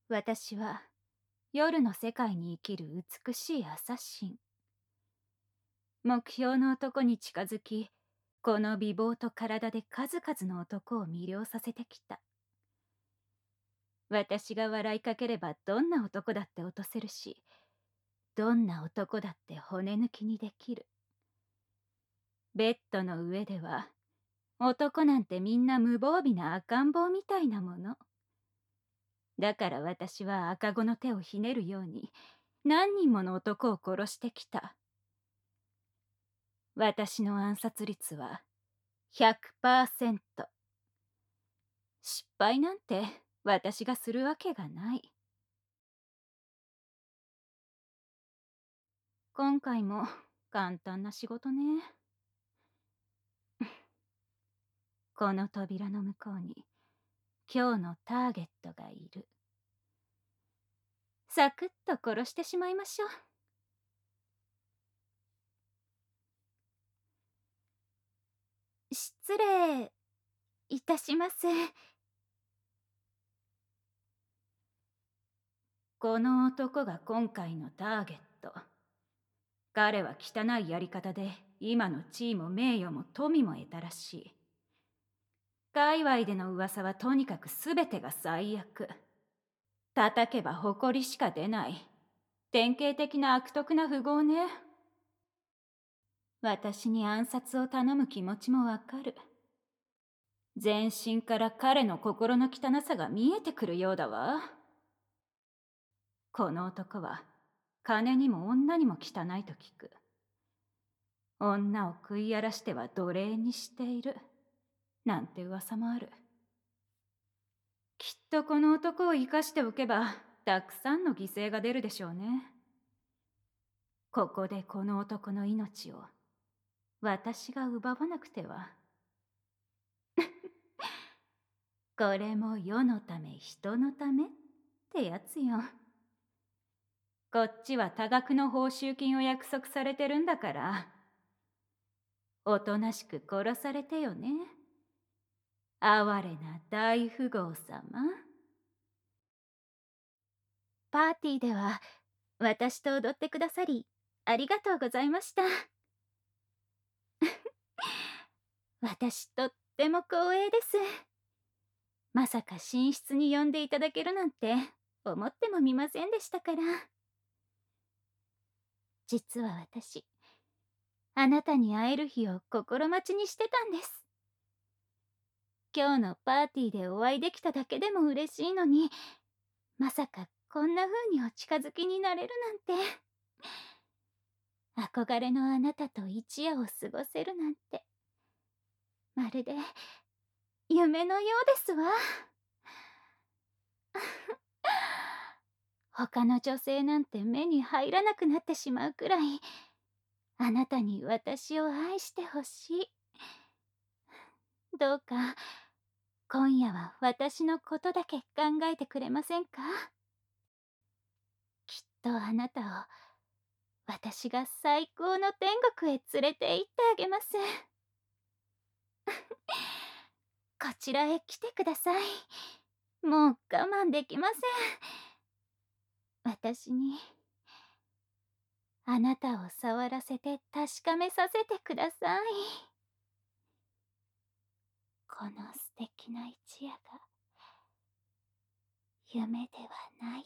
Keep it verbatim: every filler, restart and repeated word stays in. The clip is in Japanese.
私は夜の世界に生きる美しいアサシン。目標の男に近づき、この美貌と体で数々の男を魅了させてきた。私が笑いかければどんな男だって落とせるし、どんな男だって骨抜きにできる。ベッドの上では、男なんてみんな無防備な赤ん坊みたいなもの。だから私は赤子の手をひねるように何人もの男を殺してきた。私の暗殺率は ひゃくパーセント。失敗なんて私がするわけがない。今回も簡単な仕事ね。この扉の向こうに今日のターゲットがいる。サクッと殺してしまいましょう。失礼いたします。この男が今回のターゲット。彼は汚いやり方で今の地位も名誉も富も得たらしい。界隈での噂はとにかく全てが最悪。叩けば誇りしか出ない。典型的な悪徳な富豪ね。私に暗殺を頼む気持ちもわかる。全身から彼の心の汚さが見えてくるようだわ。この男は金にも女にも汚いと聞く。女を食い荒らしては奴隷にしているなんて噂もある。きっとこの男を生かしておけばたくさんの犠牲が出るでしょうね。ここでこの男の命を私が奪わなくては。これも世のため人のためってやつよ。こっちは多額の報酬金を約束されてるんだから、おとなしく殺されてよね。哀れな大富豪様。パーティーでは私と踊ってくださりありがとうございました。私とっても光栄です。まさか寝室に呼んでいただけるなんて思ってもみませんでしたから。実は私、あなたに会える日を心待ちにしてたんです。今日のパーティーでお会いできただけでも嬉しいのに、まさかこんな風にお近づきになれるなんて。憧れのあなたと一夜を過ごせるなんて、まるで夢のようですわ。他の女性なんて目に入らなくなってしまうくらい、あなたに私を愛してほしい。どうか今夜は私のことだけ考えてくれませんか？きっとあなたを私が最高の天国へ連れて行ってあげます。こちらへ来てください。もう我慢できません。私にあなたを触らせて確かめさせてください。この素敵な一夜が夢ではない